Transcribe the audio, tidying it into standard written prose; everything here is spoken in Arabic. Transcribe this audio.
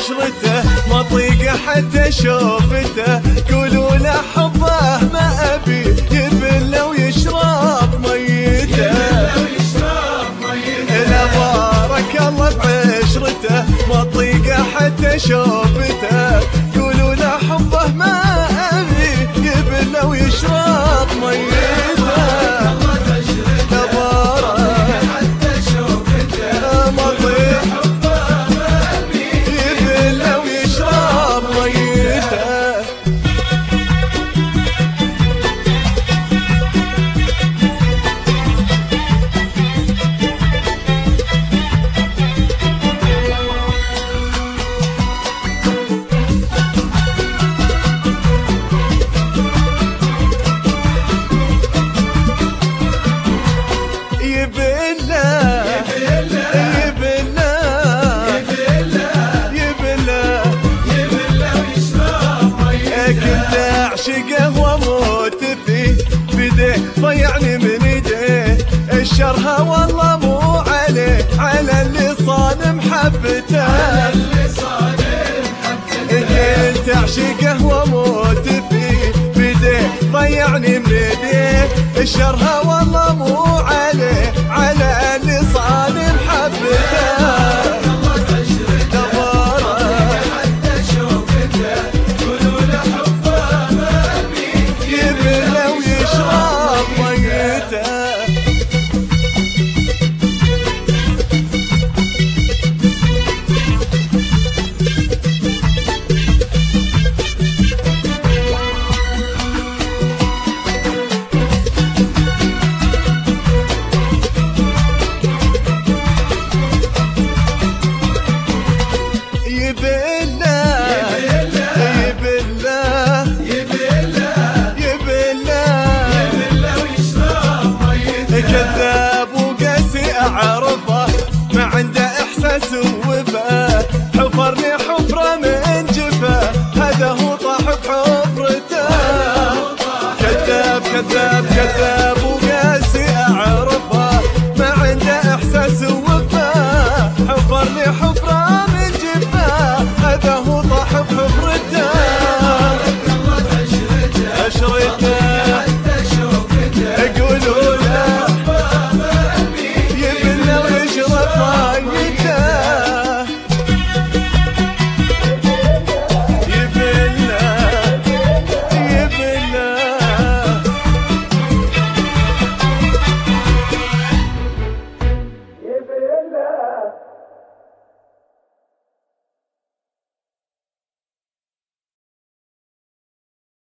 عشرته ما طيق حتى شوفته قولوا له حبه ما ابي يبل ويشرب ميته لا بارك الله بعشرته ما طيق حتى شوفته قولوا له حبه ما ابي يبل ويشرب ميته عشقه واموت فيه بيديه ضيعني من ايديه الشرها والله مو عليه على اللي صان محبته قلت عشقه واموت فيه بيديه ضيعني من ايديه الشرها والله مو عليه على اللي صان محبته كذاب وقاسي اعرفه ما عنده احساس ووفاه حفرني حفره من جفاه هذا هو طاح بحفرته كذاب كذاب كذاب وقاسي اعرفه ما عنده احساس ووفاه حفرني حفره من جفاه هذا هو طاح بحفرته